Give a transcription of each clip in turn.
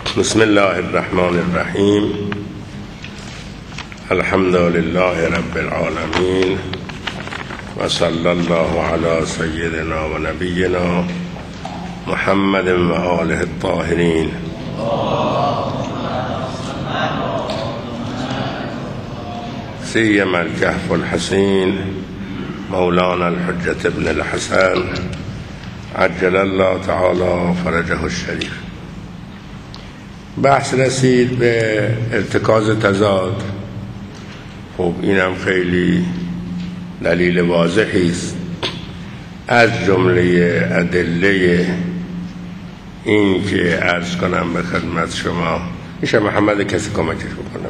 بسم الله الرحمن الرحیم. الحمد لله رب العالمین و صلی الله علی سیدنا و نبینا محمد و آله الطاهرین. سیم الکهف الحسین مولانا الحجة ابن الحسن عجل الله تعالی فرجه الشریف. بحث رسید به ارتکاز تضاد. خب اینم خیلی دلیل واضحی است از جمله ادله این که عرض کنم به خدمت شما. میشه محمد کسی کمکش بکنه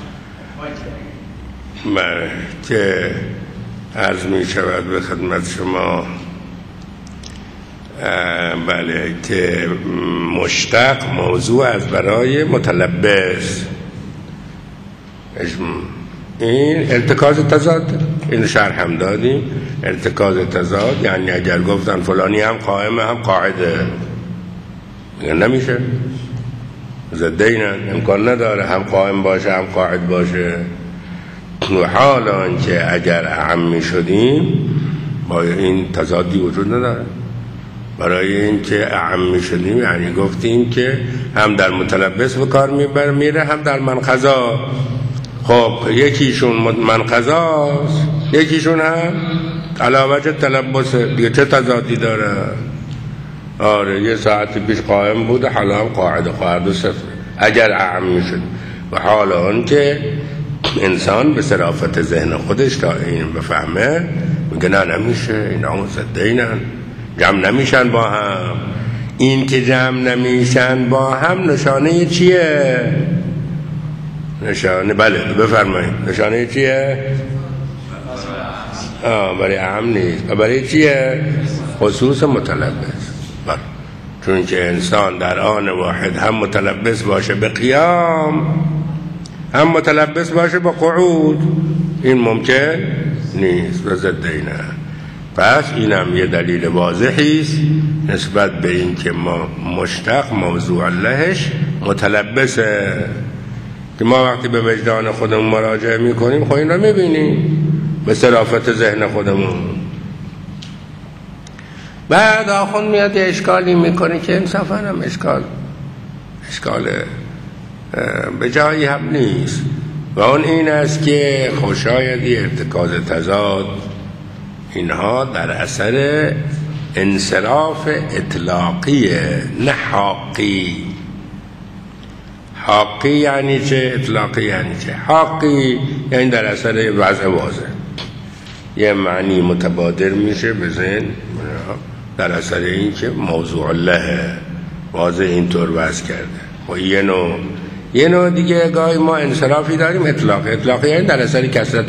که عرض می شود به خدمت شما بله که مشتق موضوع از برای متلبس. این ارتکاز تضاد، این شرح هم دادیم. ارتکاز تضاد یعنی اگر گفتن فلانی هم قائمه هم قاعده، نمیشه، ضدینن، امکان نداره هم قائم باشه هم قاعد باشه. و حالا که اگر اعم می شدیم با این تضادی وجود نداره. برای این که اعم می شدیم یعنی گفتیم که هم در متلبس به کار میره هم در منقضا. خب یکیشون منقضاست یکیشون هم علاوه تلبسه، دیگه چه تضادی داره؟ آره یه ساعتی پیش قائم بوده حالا هم قاعده صفر اگر اعم می شد. و حالا اون که انسان به صرافت ذهن خودش تا این بفهمه میگه نه نمیشه، اینا ضدینن، جمع نمیشن با هم. این که جمع نمیشن با هم نشانه چیه؟ نشانه بله بفرمایید نشانه چیه؟ برای اعم نیست. برای چیه؟ خصوص متلبس. چون که انسان در آن واحد هم متلبس باشه به قیام هم متلبس باشه با قعود، این ممکن نیست و ضدینه. پس اینم یه دلیل واضحی است نسبت به این که ما مشتق موضوع لهش متلبسه، که ما وقتی به وجدان خودمون مراجعه میکنیم خب این رو میبینیم به صرافت ذهن خودمون. بعد آخون میاد یه اشکالی میکنه که انصافا هم اشکال به جایی هم نیست. و اون این است که خوشایدی ارتکاز تضاد اینها در اثر انصراف اطلاقیه نه حاقی. حاقی یعنی چه؟ اطلاقی یعنی چه؟ حاقی یعنی در اثر وضع واضح، یه معنی متبادر میشه به ذهن در اثر این که موضوع الله واضح اینطور وضع کرده. و یه نوع دیگه گاهی ما انصرافی داریم اطلاقی یعنی در اثر کثرت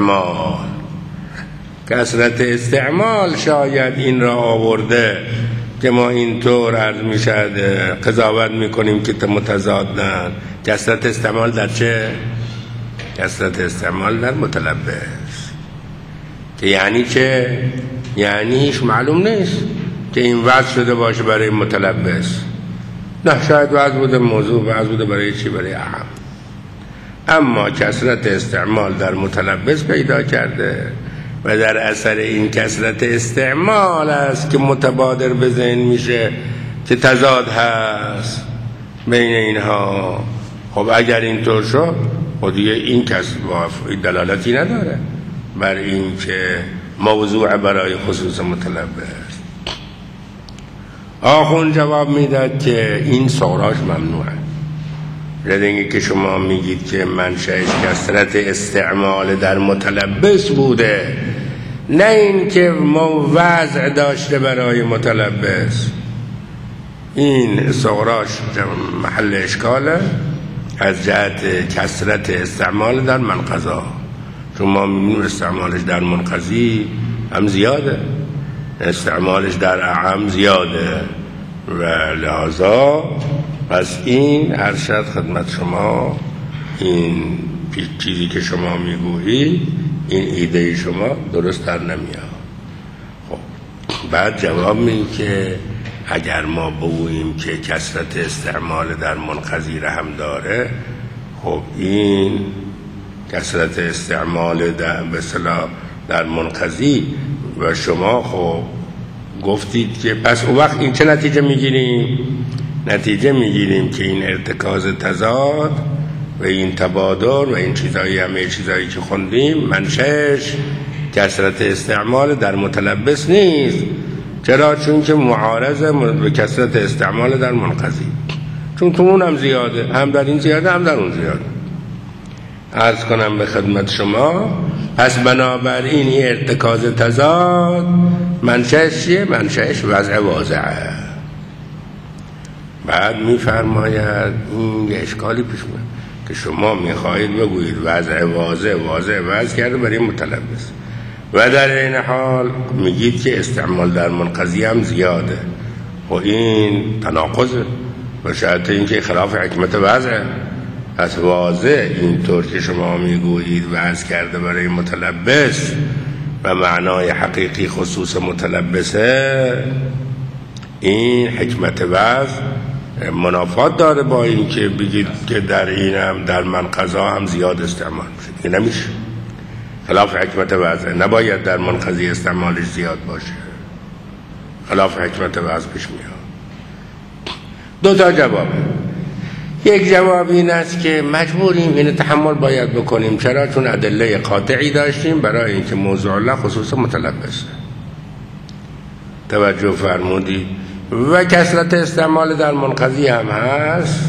استعمال شاید این را آورده که ما اینطور عرض میشد قضاوت میکنیم که متضادن. کثرت استعمال در چه؟ کثرت استعمال در متلبس، که یعنی چه؟ یعنی هیچ معلوم نیست که این وضع شده باشه برای متلبس. نه شاید وضع بوده موضوع، وضع بوده برای چی؟ برای اعم. اما کثرت استعمال در متلبس پیدا کرده و در اثر این کثرت استعمال است که متبادر به ذهن میشه که تضاد هست بین اینها. خب اگر اینطور شد خب دیگه این دلالتی نداره بر این که موضوع برای خصوص متلبس. آخون جواب میداد که این سغراش ممنوعه. ردنگی که شما میگید که منشأش کثرت استعمال در متلبس بوده نه این که ما وضع داشته برای متلبس، این سغراش محل اشکاله از جهت کثرت استعمال در منقضا. چون ما میبینیم استعمالش در منقضی هم زیاده، استعمالش در اعم زیاده و لحاظا پس این ارشد خدمت شما این چیزی که شما میگویی این ایده شما درست در نمیاد. خب بعد جواب میگه که اگر ما بگوییم که کثرت استعمال در منقضی را هم داره، خب این کثرت استعمال در منقضی و شما خب گفتید که پس اون وقت این چه نتیجه میگیریم؟ نتیجه میگیریم که این ارتکاز تضاد و این تبادر و این چیزایی، همه چیزایی که خوندیم، منشأش کثرت استعمال در متلبس نیست. چرا؟ چون که معارض به کثرت استعمال در منقضی، چون تو اون هم زیاده، هم در این زیاده هم در اون زیاده. عرض کنم به خدمت شما، پس بنابراین این ارتکاز تضاد منشأش چیه؟ منشأش وضع واضحه. بعد میفرماید این یه اشکالی پیش میاد که شما میخواهید بگویید وضع واضح وضع کرده برای متلبس و در این حال میگید که استعمال در منقضی هم زیاده. و این تناقضه و شاید اینکه خلاف حکمت وضعه. پس واضح اینطور که شما میگویید وضع کرده برای متلبس و معنای حقیقی خصوص متلبسه، این حکمت وضع منافات داره با این که بگید که در این هم در منقضا هم زیاد استعمال میشه. این نمیشه، خلاف حکمت وضع. نباید در منقضی استعمالش زیاد باشه، خلاف حکمت وضع پیش میاد. دو تا جوابه. یک جواب این است که مجبوریم این تحمل باید بکنیم. چرا؟ چون ادله قاطعی داشتیم برای اینکه موضوع الله خصوص متلبسه. توجه فرمودید؟ و کثرت استعمال در منقضی هم هست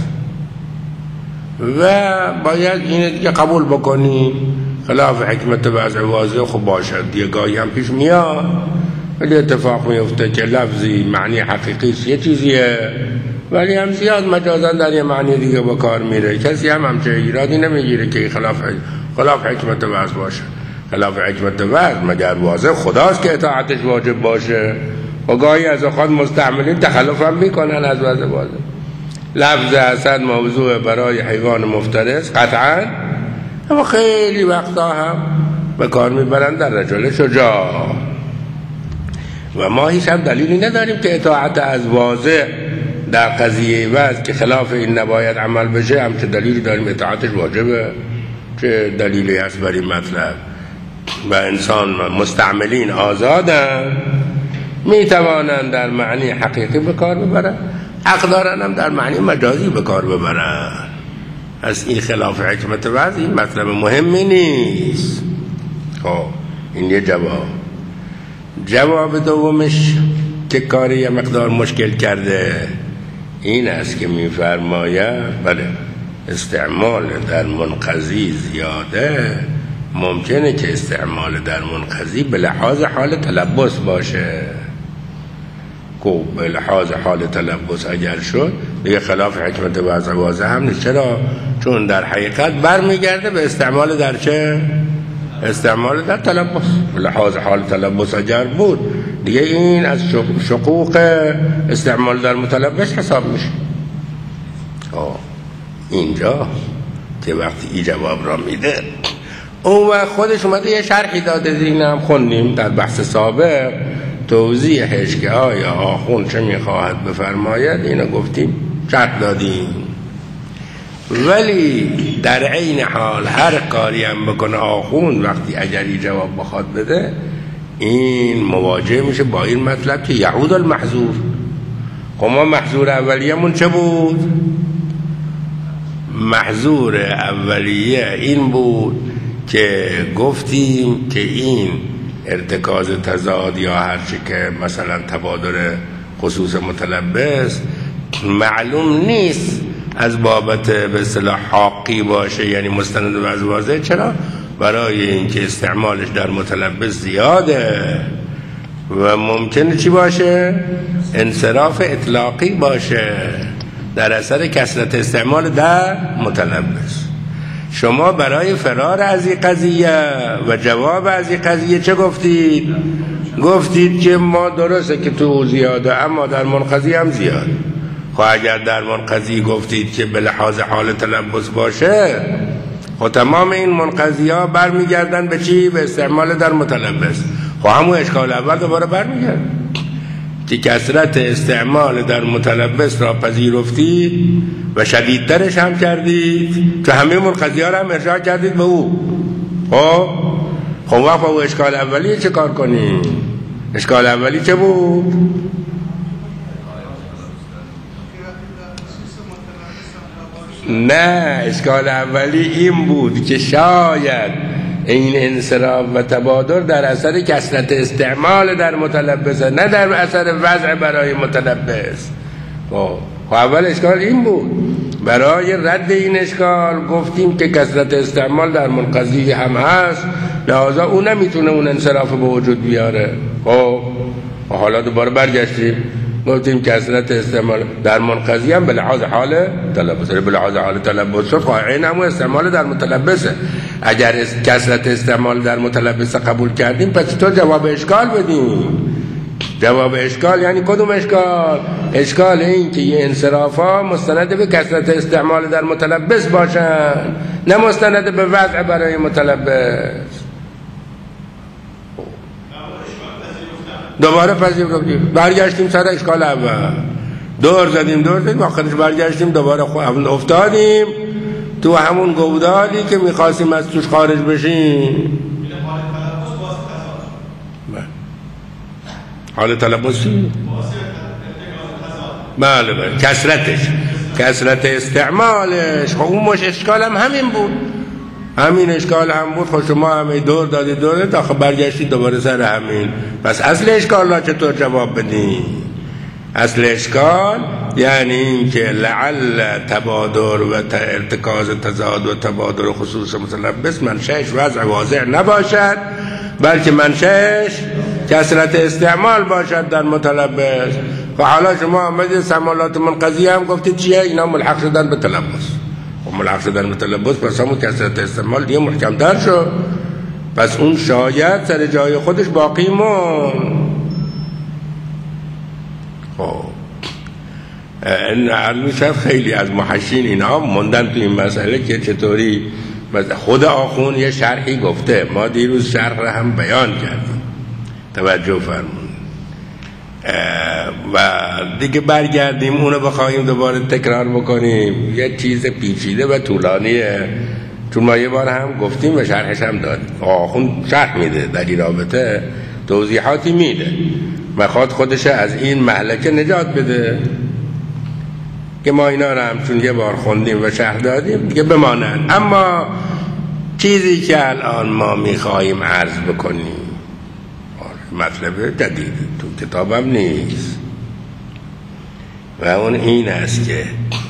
و باید این دیگه قبول بکنیم. خلاف حکمت وضع واضح خب باشد، یه گاهی هم پیش میاد ولی اتفاق میفته که لفظی معنی حقیقیش یه چیزیه ولی هم زیاد مجازا در یه معنی دیگه با کار میره. کسی هم همچه ایرادی نمیگیره که خلاف حکمت وضع باشه. خلاف حکمت وضع مگر واضح خداست که اطاعتش واجب باشه و گاهی از اوقات مستعملین تخلف هم میکنن از وضع واضح. لفظ حسن موضوع برای حیوان مفترس قطعا، اما خیلی وقتا هم به کار میبرن در رجل شجاع و ما هیچ هم دلیلی نداریم که اطاعت از واضح در قضیه وضع که خلاف این نباید عمل بشه هم چه دلیلی داریم اطاعتش واجبه. چه دلیلی هست بر این مطلب؟ و انسان مستعملین آزادن، میتوانند در معنی حقیقی به کار ببرن، حق دارن هم در معنی مجازی به کار ببرن. از این خلاف حکمت وضع این مطلب مهمی نیست. خب این یه جواب دومش که کاری یه مقدار مشکل کرده این است که میفرماید بله استعمال در منقضی زیاده، ممکنه که استعمال در منقضی به لحاظ حال تلبس باشه. به لحاظ حال تلبس اگر شد دیگه خلاف حکمت وضع واضح هم نیست. چرا؟ چون در حقیقت برمیگرده به استعمال در چه؟ استعمال در تلبس. به لحاظ حال تلبس اگر بود دیگه این از شقوق استعمال در متلبس حساب میشه. اینجا که وقتی این جواب را میده اون وقت خودش اومده یه شرحی داده، این هم خوندیم در بحث سابق توضیحش که آیا آخوند چه میخواهد بفرماید، اینو گفتیم شرح دادیم. ولی در عین حال هر کاری هم بکنه آخوند وقتی اگر این جواب بخواد بده این مواجه میشه با این مطلب که یعود المحظور. خب ما محظور اولیه‌مون چه بود؟ محظور اولیه این بود که گفتیم که این ارتکاز تضاد یا هرچی که مثلا تبادر خصوص متلبس معلوم نیست از بابت به اصطلاح حاقی باشه، یعنی مستند و واضح. چرا؟ برای اینکه استعمالش در متلبس زیاده و ممکنه چی باشه؟ انصراف اطلاقی باشه در اثر کثرت استعمال در متلبس. شما برای فرار از این قضیه و جواب از این قضیه چه گفتید؟ گفتید که ما درسته که تو زیاده اما در منقضی هم زیاد. خب اگر در منقضی گفتید که به لحاظ حال تلبس باشه، خب تمام این منقضی ها برمیگردن به چی؟ به استعمال در متلبس. خب همون اشکال اول دوباره برمیگرد. که کثرت استعمال در متلبس را پذیرفتید و شدیدترش هم کردید، تو همه منقضی ها را هم ارجاع کردید به او. خب وقت با او اشکال اولی چه کار کنیم؟ اشکال اولی چه بود؟ نه، اشکال اولی این بود که شاید این انصراف و تبادر در اثر کثرت استعمال در متلبسه، نه در اثر وضع برای متلبس. خب اول اشکال این بود. برای رد این اشکال گفتیم که کثرت استعمال در منقضی هم هست، لذا اون نمیتونه اون انصراف به وجود بیاره. خب حالا دوباره برگشتیم گفتیم کثرت استعمال در منقضی هم به لحاظ حال تلبس، به لحاظ حال تلبس قائل هم استعمال در متلبسه. اگر کثرت استعمال در متلبس قبول کردیم پس تو جواب اشکال بدیم. جواب اشکال یعنی کدوم اشکال؟ اشکال این که یه انصراف ها مستند به کثرت استعمال در متلبس باشن، نه مستند به وضع برای متلبس. دوباره پذیرفتیم، برگشتیم سر اشکال اول، دور زدیم آخرش برگشتیم دوباره افتادیم تو همون گودالی که میخواستیم از توش خارج بشیم. حال تلبسی؟ بله کثرت استعمالش. خب اون مش اشکال هم همین بود، همین اشکال هم بود. خب شما همه دور دادید تا خب برگشتید دوباره سر همین. پس اصل اشکال را چطور جواب بدیم؟ اصل اشکال یعنی این که لعل تبادر و ارتکاز تضاد و تبادر خصوص متلبس منشأش وضع واضح نباشد، بلکه منشأش کثرت استعمال باشد در متلبس. و حالا شما آمدید استعمالات منقضی هم گفتید چیه؟ اینا ملحق شدن به تلبس. و ملحق شدن به تلبس پس همون کثرت استعمال دیگه محکم در شد، پس اون شاید سر جای خودش باقی مون. این خیلی از محشین اینا موندن تو این مسئله که چطوری. خود آخون یه شرحی گفته، ما دیروز شرح را هم بیان کردیم، توجه فرمون. و دیگه برگردیم اونو بخواهیم دوباره تکرار بکنیم یه چیز پیچیده و طولانیه، چون ما یه بار هم گفتیم و شرحش هم دادیم. آخون شرح میده در این رابطه، توضیحاتی میده، میخواد خودش از این مهلکه نجات بده که ما اینا رو هم چون یه بار خوندیم و شرح دادیم دیگه بمانند. اما چیزی که الان ما میخواییم عرض بکنیم مطلب جدید تو کتابم نیست و اون این است که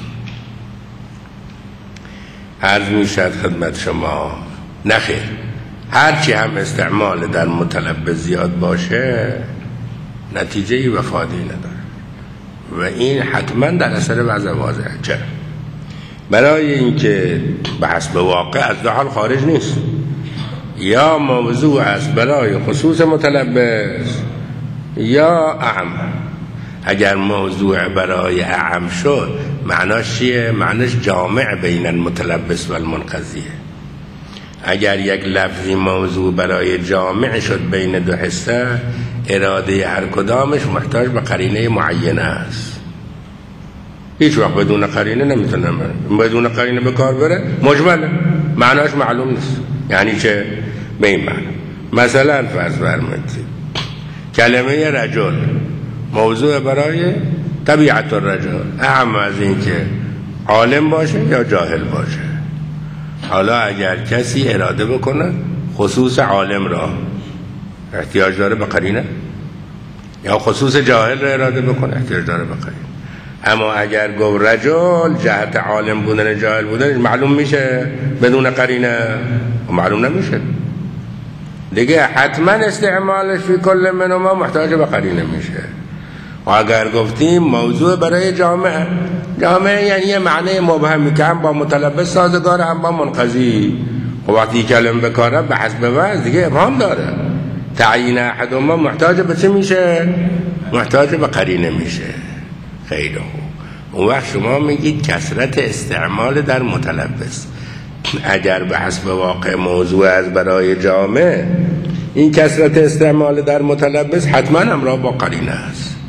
عرض میشد خدمت شما، نخیر، هرچی هم استعمال در متلبس زیاد باشه نتیجه وفادی نداره و این حتما در اثر وضع واضحه. چرا؟ برای اینکه به حسب واقع از دو حال خارج نیست، یا موضوع است برای خصوص متلبس یا اعم. اگر موضوع برای اعم شد معناش چیه؟ معناش جامع بین المتلبس و المنقضیه. اگر یک لفظی موضوع برای جامع شد بین دو حصه، اراده هر کدامش محتاج به قرینه معینه است. هیچ وقت بدون قرینه نمیتونه بدون قرینه به کار بره، مجمله، معناش معلوم نیست. یعنی چه؟ به این معنی مثلا فرض فرمایید کلمه رجل موضوع برای طبیعت الرجل، اهم از این که عالم باشه یا جاهل باشه. حالا اگر کسی اراده بکنه خصوص عالم را، احتیاج داره به قرینه، یا خصوص جاهل را اراده بکنه، احتیاج داره به قرینه. اما اگر گفت رجل جهت عالم بودن جاهل بودن معلوم میشه بدون قرینه؟ معلوم نمیشه دیگه، حتما استعمالش فی کل منهما محتاج به قرینه میشه. و اگر گفتیم موضوع برای جامعه یعنی یه معنی مبهمی که هم با متلبس سازگار هم با منقضی، و وقتی کلمه بکاره به حسب وضع دیگه ابهام داره. تعیین احدهما محتاج به چه میشه؟ محتاج به قرینه میشه. خیلی خوب. اون وقت شما میگید کثرت استعمال در متلبس، اگر به حسب واقع موضوع از برای جامع، این کثرت استعمال در متلبس حتما همراه با قرینه است.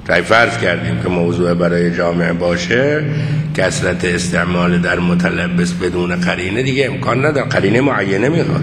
فرض کردیم که موضوع برای جامعه باشه، کثرت استعمال در متلبس بدون قرینه دیگه امکان نداره، قرینه معینه میخواد.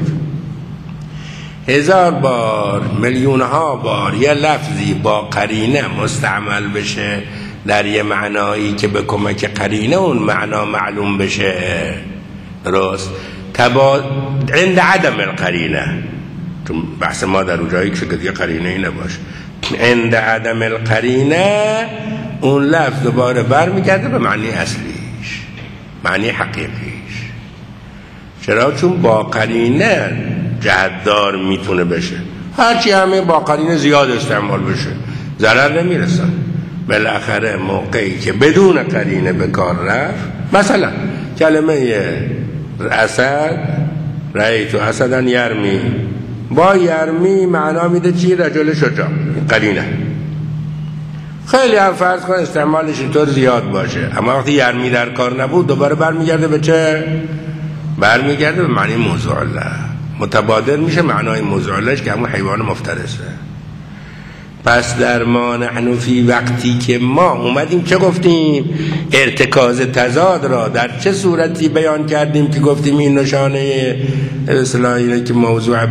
1000 بار، میلیون ها بار یه لفظی با قرینه مستعمل بشه در یه معنایی که به کمک قرینه اون معنا معلوم بشه، درست؟ عند عدم القرینه، چون بحث ما در اونجایی که دیگه قرینه ای نباشه، عند عدم القرینه اون لفظ دوباره برمیگرده به معنی اصلیش، معنی حقیقیش. چرا؟ چون با قرینه جهتدار میتونه بشه. هرچی همه با قرینه زیاد استعمال بشه ضرر نمیرسن. بالاخره موقعی که بدون قرینه به کار رفت، مثلا کلمه اسد، رأیت اسدا یرمی، با یرمی معنا میده چی؟ رجل شجاع، قرینه. خیلی هم فرض کن استعمالش اینطور زیاد باشه، اما وقتی یرمی در کار نبود دوباره برمیگرده به چه؟ برمیگرده به معنی موضوع الله، متبادر میشه معنای موضوع اللهش که همون حیوان مفترسه. پس در ما نحن فی، وقتی که ما اومدیم چه گفتیم؟ ارتکاز تضاد را در چه صورتی بیان کردیم که گفتیم این نشانه اصطلاحی که موضوع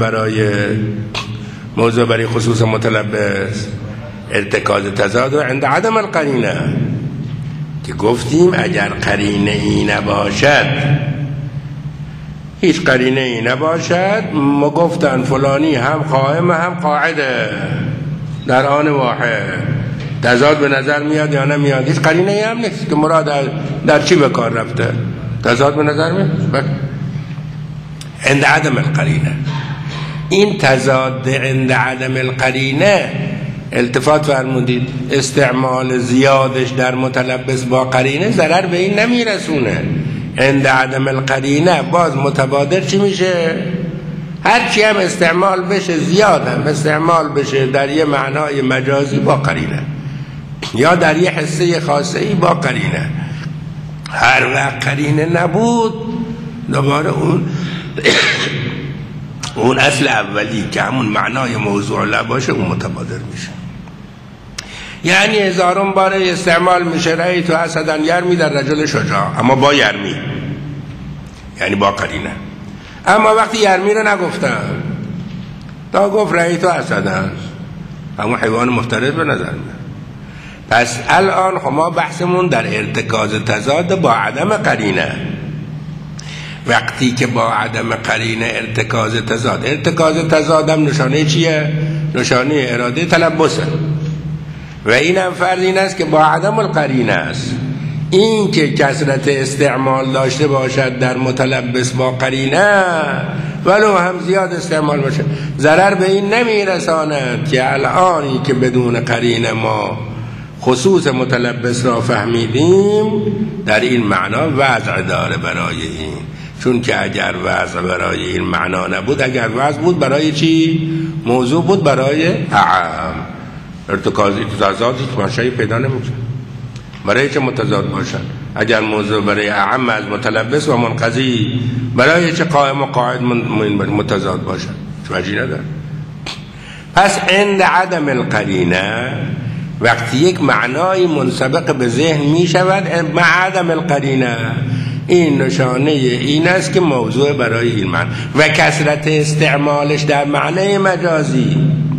برای خصوص متلبس، ارتکاز تضاد را عند عدم القرینه، که گفتیم اگر قرینه ای نباشد، هیچ قرینه ای نباشد، ما گفتن فلانی هم قائم هم قاعده در آن واحد، تضاد به نظر میاد یا نمیاد؟ هیچ قرینه ای هم نیست که مراد در چی به کار رفته، تضاد به نظر میاد عند عدم القرینه. این تضاد عند عدم القرینه، التفات فرمودید، استعمال زیادش در متلبس با قرینه ضرر به این نمیرسونه. عند عدم القرینه باز متبادر چی میشه؟ هرچی هم استعمال بشه، زیاد هم استعمال بشه در یه معنای مجازی با قرینه، یا در یه حصه خاصه ای با قرینه، هر وقت قرینه نبود دوباره اون اصل اولی که همون معنای موضوع الله باشه اون متبادر میشه. یعنی 1000 بار استعمال میشه رأیت اسدا یرمی در رجل شجاع، اما با یرمی، یعنی با قرینه. اما وقتی یرمی رو نگفتم، تا گفت رأیت اسدا، اما حیوان مفترس به نظر میاد. پس الان ما بحثمون در ارتکاز تضاد با عدم قرینه. وقتی که با عدم قرینه ارتکاز تضادم نشانه چیه؟ نشانه اراده تلبسه، و اینم فرض این است که با عدم القرینه است. این که کثرت استعمال داشته باشد در متلبس با قرینه، ولو هم زیاد استعمال باشه، ضرر به این نمیرساند که الانی که بدون قرینه ما خصوص متلبس را فهمیدیم، در این معنا وضع داره برای این. چون که اگر وضع برای این معنا نبود، اگر وضع بود برای چی؟ موضوع بود برای اعم، ارتکازی تضادی منشأی پیدا نمیشه. برای چه متضاد باشن؟ اگر موضوع برای اعم از متلبس و منقضی، برای چه قائم و قاعد متضاد باشن؟ توجیه نداره. پس عند عدم القرینه، وقتی یک معنای منسبق به ذهن می شود مع عدم القرینه، این نشانه این است که موضوع برای این معنی و کثرت استعمالش در معنی مجازی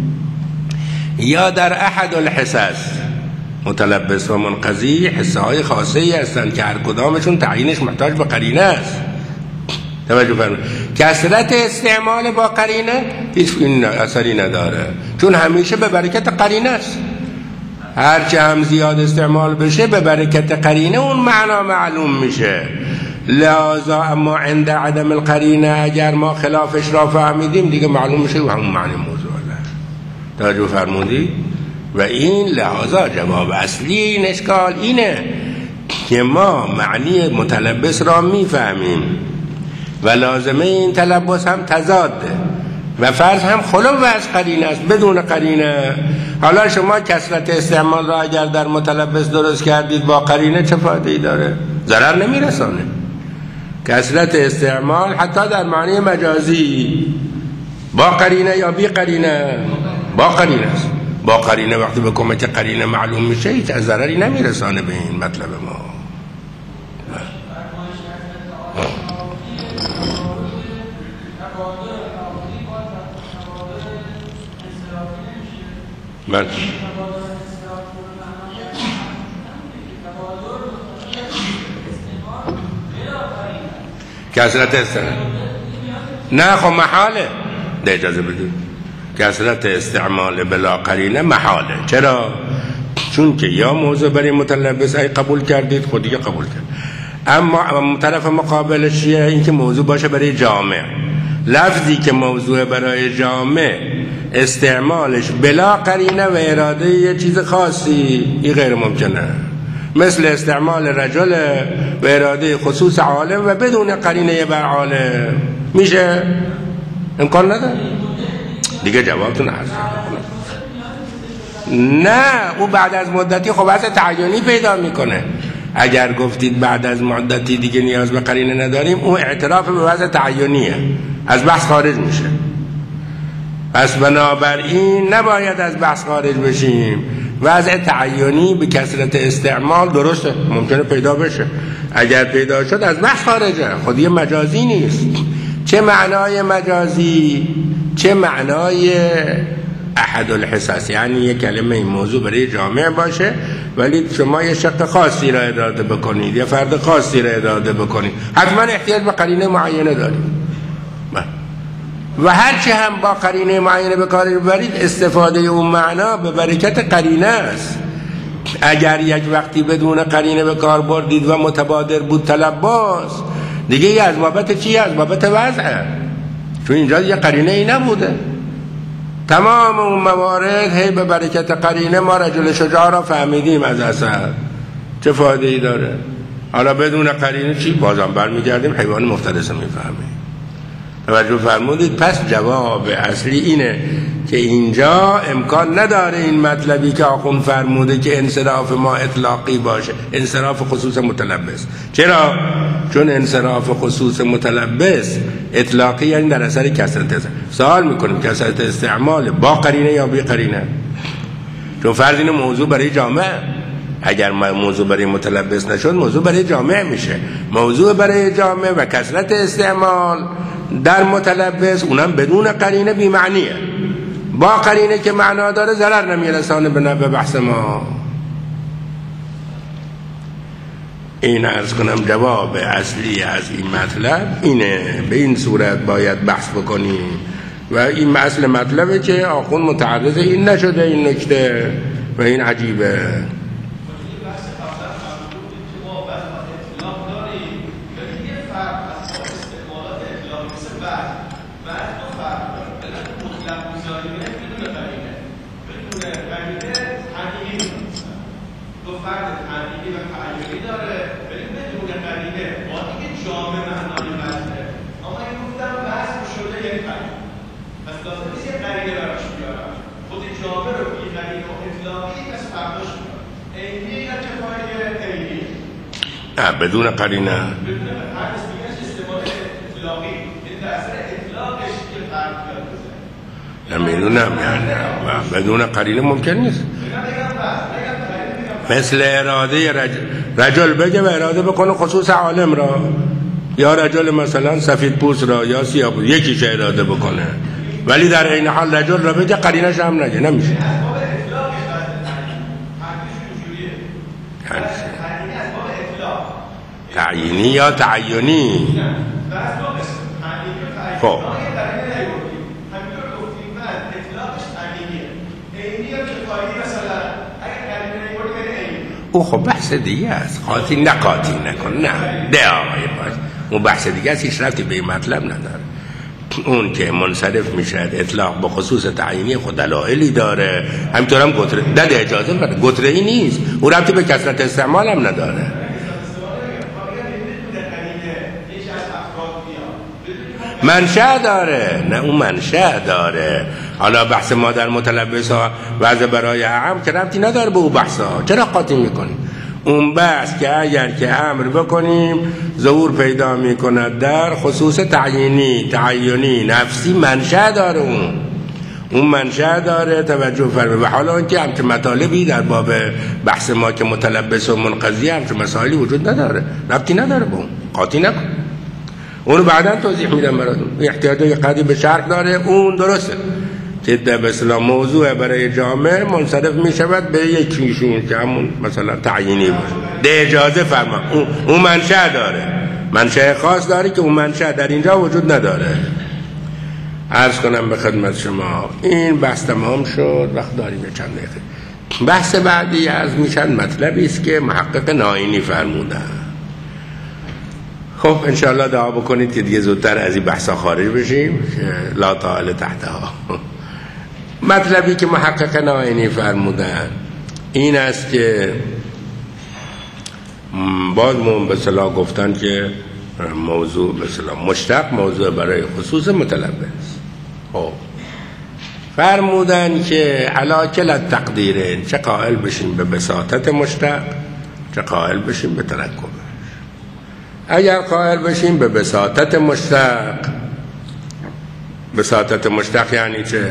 یا در احد الحساس، متلبس و منقضی حسه های خاصه ای هستند که هر کدامشون تعیینش محتاج به قرینه است. توجه فرمایید، کثرت استعمال با قرینه هیچ اثری نداره، چون همیشه به برکت قرینه است. هرچه هم زیاد استعمال بشه به برکت قرینه اون معنا معلوم میشه. لذا اما عند عدم القرینه اگر ما خلافش را فهمیدیم دیگه معلوم میشه و همون معنی موضوع الله. توجه فرمودید؟ و این لحاظا جواب اصلی این اشکال اینه که ما معنی متلبس را میفهمیم و لازمه این تلبس هم تضاده و فرض هم خلو از قرینه است. بدون قرینه حالا شما کثرت استعمال را اگر در متلبس درست کردید با قرینه چه فایده ای داره؟ ضرر نمیرسانه. کثرت استعمال حتی در معنی مجازی با قرینه یا بی قرینه، با قرینه است. با قرینه وقتی به کمک قرینه معلوم میشه هیچ از ضرری نمیرسانه به این مطلب ما. من کثرت استعمال نه خب محاله، ده اجازه بدون کثرت استعمال بلا قرینه محاله. چرا؟ چون که یا موضوع برای متلبس ای قبول کردید خودی که قبول کرد، اما طرف مقابلش چیه؟ این که موضوع باشه برای جامع. لفظی که موضوع برای جامع استعمالش بلا قرینه و اراده یه چیز خاصی، این غیر ممکنه. مثل استعمال رجل و اراده خصوص عالم و بدون قرینه بر عالم میشه؟ امکان نداره دیگه. جوابتون عرض نه، او بعد از مدتی خب وضع تعیینی پیدا میکنه. اگر گفتید بعد از مدتی دیگه نیاز به قرینه نداریم، اون اعتراف به وضع تعیینیه، از بحث خارج میشه. پس بنابراین نباید از بحث خارج بشیم. وضع تعیینی به کثرت استعمال درسته، ممکنه پیدا بشه، اگر پیدا شد از بحث خارجه، خودی مجازی نیست. چه معنای مجازی؟ چه معنای احد الحساس؟ یعنی یک کلمه این موضوع برای جامع باشه ولی شما یه شق خاصی را اراده بکنید، یه فرد خاصی را اراده بکنید، حتما احتیاج به قرینه معینه دارید. و هرچی هم با قرینه معینه به کار ببرید، استفاده اون معنا به برکت قرینه است. اگر یک وقتی بدون قرینه به کار بردید و متبادر بود تلبس، دیگه از بابت چیه؟ از بابت وضعه، چون اینجا یه قرینه ای نبوده. تمام اون موارد هی به برکت قرینه ما رجل شجاع را فهمیدیم از اثر. چه فایده ای داره؟ حالا بدون قرینه چی؟ بازم برمیگردیم حیوان مفترس میفهمیم. توجه فرمودید؟ پس جواب اصلی اینه که اینجا امکان نداره این مطلبی که آخوند فرموده که انصراف ما اطلاقی باشه، انصراف خصوص متلبس. چرا؟ چون انصراف خصوص متلبس اطلاقی، یعنی در اثر کثرت استعمال. سوال میکنیم کثرت استعمال با قرینه یا بی قرینه؟ چون فرض اینه موضوع برای جامع، اگر موضوع برای متلبس نشد موضوع برای جامع میشه. موضوع برای جامع و کثرت استعمال در متلبس، اونم بدون قرینه بی معنیه. با قرینه که معنا داره ضرر نمیرسانه به بحث ما. این عرض کنم جواب اصلی از این مطلب اینه. به این صورت باید بحث بکنیم و این اصل مطلبه که آخوند متعرض این نشده این نکته و این عجیبه. بدون قرینه نمیدونم، یعنی بدون قرینه ممکن نیست. مثل اراده رجل بگه و اراده بکنه خصوص عالم را، یا رجل مثلا سفید پوست را یا سیاه پوست، یکیش اراده بکنه، ولی در این حال رجل را بگه قرینش هم نگه، نمیشه. تعیینی یا تعیینی؟ خب او خب بحث دیگه است. قاطی نکن، نه ده آقای باش، اون بحث دیگه است، هیچ ربطی به این مطلب نداره. اون که منصرف میشه اطلاق به خصوص تعیینی خود دلایلی داره، همینطور هم گتره ده اجازه بده، گتره ای نیست، اون ربطی به کثرت استعمال هم نداره. منشأ داره، نه اون منشأ داره. حالا بحث ما در متلبس ها وضع برای اعم که ربطی نداره به اون بحث ها، چرا قاطی میکنیم؟ اون بحث که اگر که امر بکنیم ظهور پیدا میکند در خصوص تعیینی، تعیینی نفسی، منشأ داره. اون منشأ داره توجه فرمایید. و حالا اینکه همچه مطالبی در باب بحث ما که متلبس و منقضی همچه مسائلی وجود نداره، ربطی نداره با اون، قاطی نکن. اونو بعدا توضیح میدم براتون. احتیاج قدری به شرح داره، اون درسته که به اصطلاح موضوع برای جامعه منصرف میشود به یکیشون که همون مثلا تعیینی باشه، ده اجازه فرما. اون منشأ داره، منشأ خاص داره که اون منشأ در اینجا وجود نداره. عرض کنم به خدمت شما این بحث تمام شد. وقت داریم چند دقیقه. بحث بعدی از میشن مطلبی است که محقق نائینی فرمودن. خب انشاءالله دعا بکنید که دیگه زودتر از این بحثا خارج بشیم که لا طائل تحتها. مطلبی که محقق نائینی فرمودن این است که باز به اصطلاح گفتن که موضوع به اصطلاح مشتق موضوع برای خصوص متلبس. خب فرمودن که علی کلا تقدیرین، چه قائل بشیم به بساطت مشتق چه قائل بشیم به ترکبش. اگر قائل بشیم به بساطت مشتق، بساطت مشتق یعنی چه؟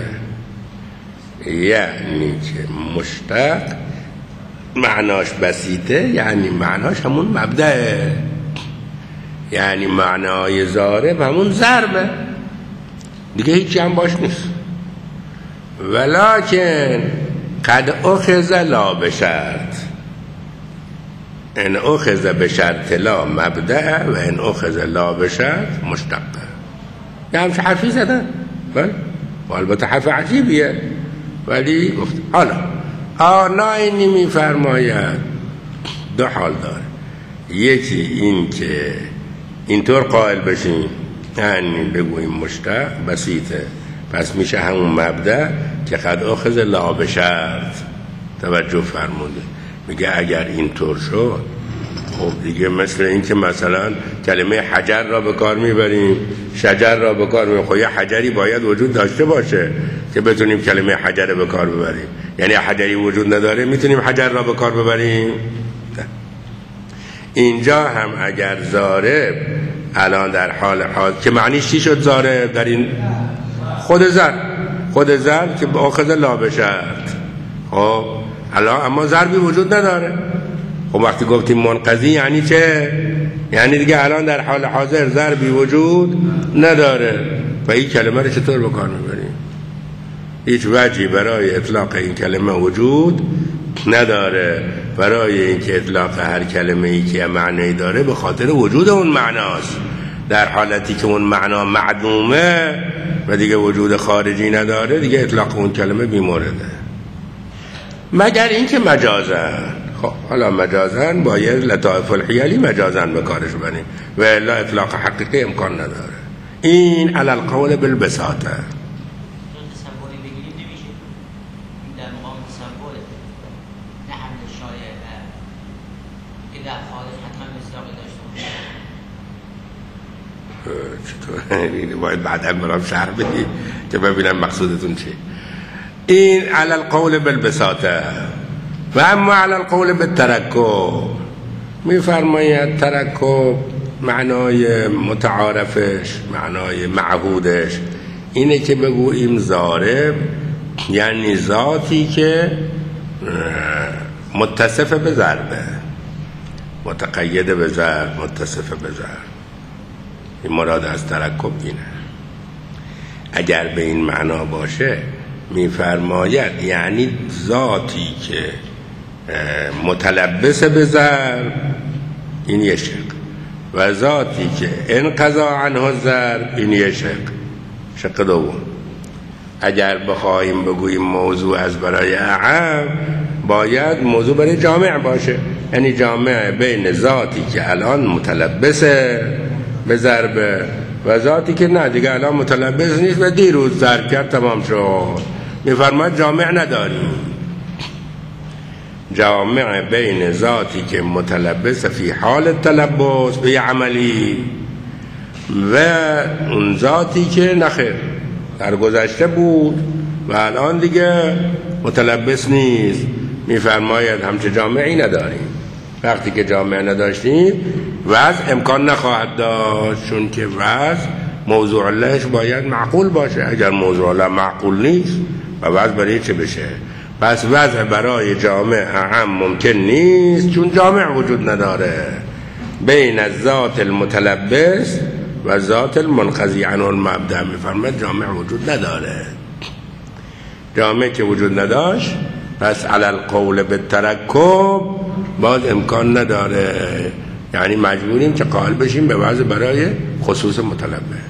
یعنی که مشتق معناش بسیطه، یعنی معناش همون مبدأه، یعنی معنای ضارب همون ضربه دیگه، هیچی هم باش نیست. ولکن قد اخذ لا بشرط، ان اخذ بشرط لا مبدأ و ان اخذ لا بشرط مشتقه. یه همچه حرفی زدن، بله و البته حرف عجیبیه ولی گفت. حالا نائینی میفرماید دو حال داره. یکی این که اینطور قائل بشیم یعنی بگوییم مشتق بسیطه، پس میشه همون مبدأ که قد اخذ لا بشرط. توجه فرموده میگه اگر اینطور شد خب دیگه مثل این که مثلا کلمه حجر را به کار میبریم، شجر را به کار میبریم. خب یه حجری باید وجود داشته باشه که بتونیم کلمه حجر به کار ببریم. یعنی حجری وجود نداره میتونیم حجر را به کار ببریم؟ نه. اینجا هم اگر ضارب الان در حال که معنیش چی شد ضارب در این؟ خود ضرب که آخذ لا بشرط. خب الان اما ضربی وجود نداره. خب وقتی گفتیم منقضی یعنی چه؟ یعنی دیگه الان در حال حاضر ضربی وجود نداره و این کلمه رو چطور به کار میبریم؟ هیچ وجهی برای اطلاق این کلمه وجود نداره. برای اینکه اطلاق هر کلمه ای که معنی داره به خاطر وجود اون معناست. در حالتی که اون معنا معدومه و دیگه وجود خارجی نداره دیگه اطلاق اون کلمه بی‌مورده. مگر اینکه مجازن. خب حالا مجازن باید لطائف الحیلی مجازن به کارش بریم و الا اطلاق حقیقی امکان نداره. این علی القول بالبساطه. چطور؟ باید بعدا برام شرح بدید که ببینم مقصودتون چیه. این علی القول بالبساطه. و اما علی القول بالترکب میفرماید ترکب معنای متعارفش، معنای معهودش اینه که بگوییم ضارب یعنی ذاتی که متصف به ضربه، متقید به ضرب، متصف به ضرب. این مراد از ترکب اینه. اگر به این معنا باشه میفرماید یعنی ذاتی که متلبس به ضرب، این یه شق، و ذاتی که انقضا عنه ضرب، این یه شق دوم. اگر بخواهیم بگوییم موضوع از برای اعم باید موضوع برای جامع باشه، یعنی جامع بین ذاتی که الان متلبسه به ضربه و ذاتی که نه دیگه الان متلبس نیست و دیروز ضرب کرد تمام شد. میفرماید جامع نداریم. جامع بین ذاتی که متلبس فی حال تلبس به عملی و اون ذاتی که نخیر در گذشته بود و الان دیگه متلبس نیست. میفرماید همچه جامعی نداریم. وقتی که جامع نداشتیم وضع امکان نخواهد داشت، چون که وضع موضوع لهش باید معقول باشه. اگر موضوع له معقول نیست و وضع برای چه بشه؟ پس وضع برای جامع اعم ممکن نیست، چون جامع وجود نداره بین ذات المتلبس و ذات المنقضی عنه المبدأ. میفرماید جامع وجود نداره. جامع که وجود نداشت پس علی القول بالترکب باز امکان نداره، یعنی مجبوریم که قائل بشیم به وضع برای خصوص متلبس.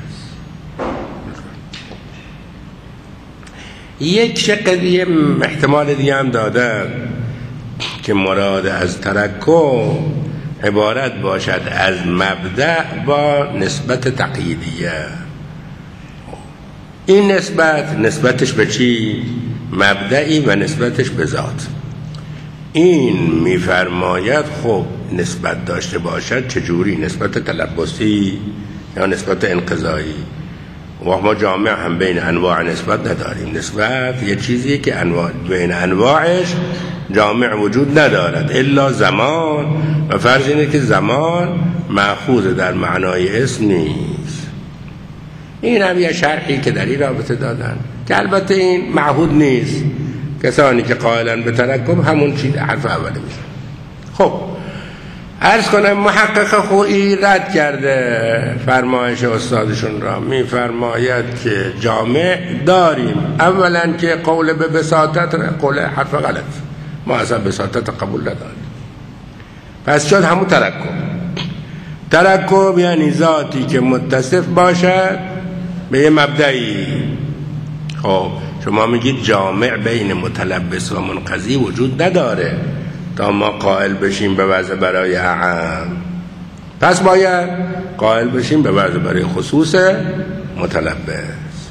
یک شق احتمال دیگه هم دادن که مراد از ترکب عبارت باشد از مبدأ با نسبت تقییدیه. این نسبتش به چی؟ مبدئی و نسبتش به ذات. این میفرماید خب نسبت داشته باشد چجوری؟ نسبت تلبسی یا نسبت انقضایی؟ و ما جامع هم بین انواع نسبت نداریم. نسبت یه چیزی که بین انواعش جامع وجود ندارد الا زمان، و فرض اینه که زمان مأخوذ در معنای اسم نیست. این هم یه شرحی که در این رابطه دادن که البته این معهود نیست. کسانی که قائلن به ترکب همون چیز حرف اوله میزن. خب عرض کنم محقق خویی رد کرده فرمایش استادشون را. میفرماید که جامع داریم. اولا که قول به بساطت قول حرف غلط، ما اصلا بساطت قبول نداریم. پس شد همون ترکب یعنی ذاتی که متصف باشد به یه مبدئی. خب شما میگید جامع بین متلبس و منقضی وجود نداره تا ما قائل بشیم به وضع برای اعم، پس باید قائل بشیم به وضع برای خصوص متلبس.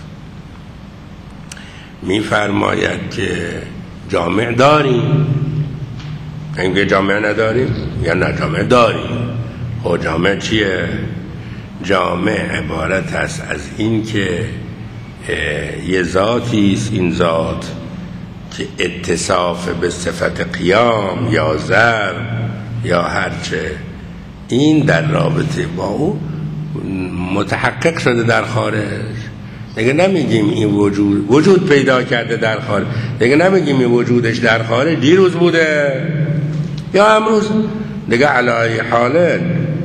میفرماید که جامع داریم. اینکه جامع نداریم یا نه جامع داریم. خب جامع چیه؟ جامع عبارت است از این که یه ذاتی است، این ذات که اتصاف به صفت قیام یا ضرب یا هرچه این در رابطه با او متحقق شده در خارج. دیگه نمیگیم این وجود پیدا کرده در خارج، دیگه نمیگیم این وجودش در خارج دیروز بوده یا امروز. دیگه علی حال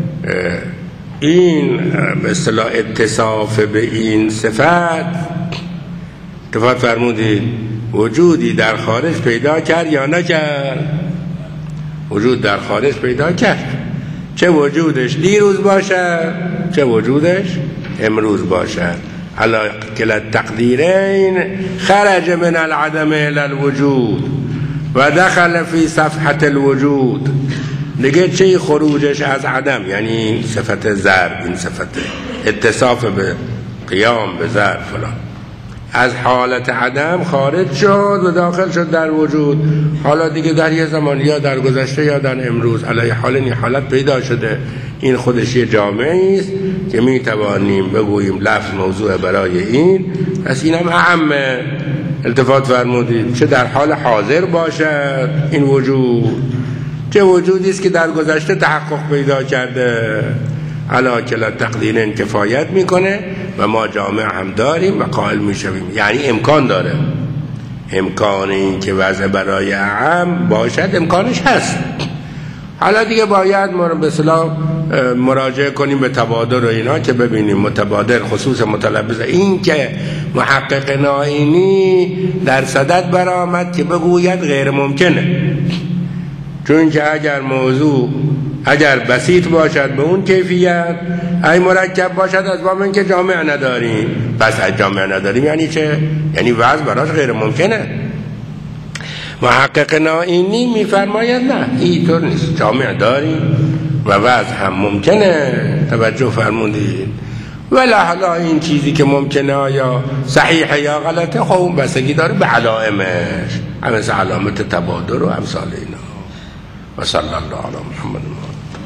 این به اصطلاح اتصاف به این صفت اتفاق فرمودید وجودی در خارج پیدا کرد یا نکرد؟ وجود در خارج پیدا کرد، چه وجودش دیروز باشد چه وجودش امروز باشد. علی کلا التقدیرین خرج من العدم الى الوجود و دخل فی صفحة الوجود. دیگه چه خروجش از عدم؟ یعنی صفت ضرب، این صفت اتصاف به قیام به ضرب فلان، از حالت عدم خارج شد و داخل شد در وجود. حالا دیگه در یه زمان یا در گذشته یا در امروز علی حال این حالت پیدا شده. این خودش یه جامعی است که می توانیم بگوییم لفظ موضوع برای این. پس اینم اعمه. التفات فرمودید چه در حال حاضر باشد این وجود، چه وجودی است که در گذشته تحقق پیدا کرده. علا کلا تقدیرین کفایت میکنه و ما جامع هم داریم و قائل میشویم. یعنی امکان داره، امکان این که وضع برای اعم باشد امکانش هست. حالا دیگه باید ما به اصطلاح مراجعه کنیم به تبادر و اینا که ببینیم متبادر خصوص متلبس. این که محقق نائینی در صدد برآمد که بگوید غیر ممکنه، چون که اگر موضوع اگر بسیط باشد به اون کیفیت، ای مرکب باشد از باب این که جامع نداریم. پس از جامع نداریم یعنی چه؟ یعنی وضع براش غیر ممکنه. محقق نائینی میفرماید نه اینطور نیست، جامع داریم و وضع هم ممکنه. توجه فرمودید. ولی حالا این چیزی که ممکنه یا صحیحه یا غلطه خب اون بستگی داره به علائمش، مثل علامت تبادر و امثال اینا. و صلی الله علی محمد.